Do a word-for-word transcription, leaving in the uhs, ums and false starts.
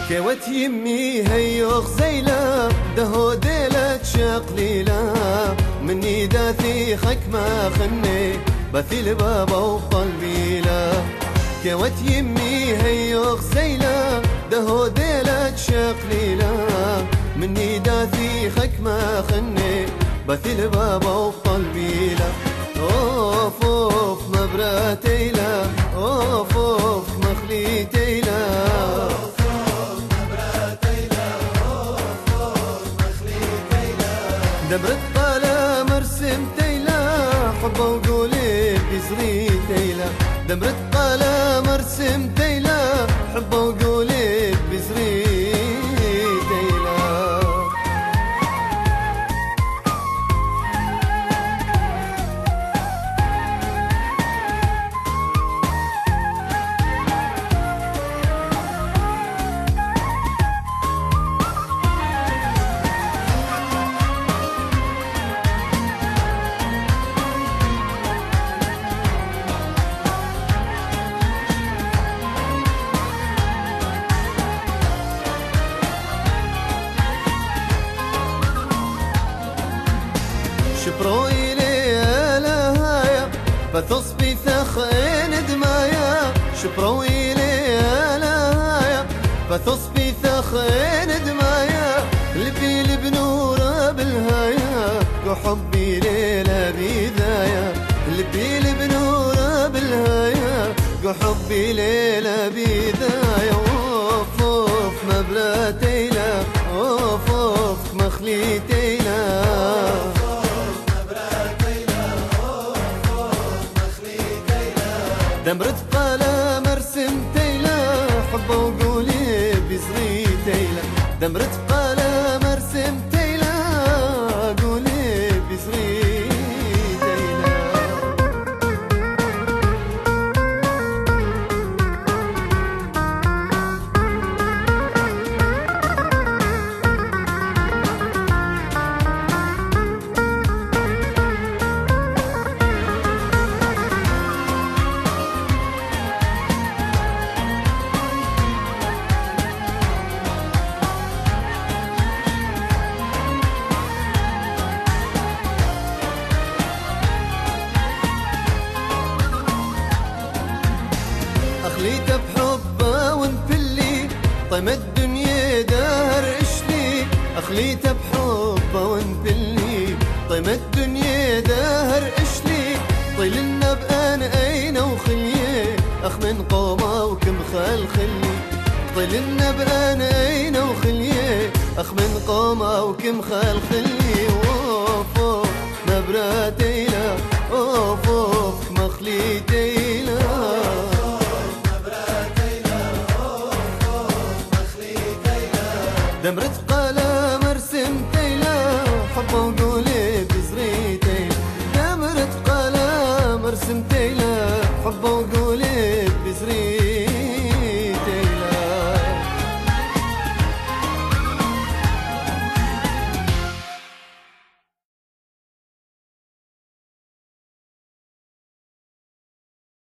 كوت يمي هيوخ زيلا دهو ديلة شقليلا مني داثي خك ما خني بثي البابا وقلبي لا. كوت يمي هيوخ زيلا دهو ديلة شقليلا مني داثي خك ما خني بثي البابا وقلبي لا. اوف اوف مبراتي لا اوف اوف مخليتي لا دبرت قلم رسمتي لا حبه وقولي بزريتي لا. دبرت قلم رسمتي لا حبه وقولي بزريتي لا. شبرو إلي لهايا فتصبي ثخين دمايا. شبرو إلي لهايا فتصبي ثخين دمايا. لبي لبنورة بالهايا وحبي ليلة بذايا. لبي لبنورة بالهايا وحبي ليلة بذايا. اوف اوف مبراتي لا اوف اوف مخليتي لا. دمرت قلم رسمتي لا حبه وقولي بزريتي لا. دمرت قلم رسمتي لا قولي بزريتي لا. أخليته بحبه ونفلي طيم الدنيا دهر اشلي. أخليته بحبه ونفلي طيم الدنيا دهر اشلي. طيلنا بأن أين وخليه أخ من قومه وكم خال خلي. طيلنا بأن أين وخليه أخ من قومه وكم خال خلي. اوف اوف مبراتي لا اوف اوف مخليتي لا. دمرت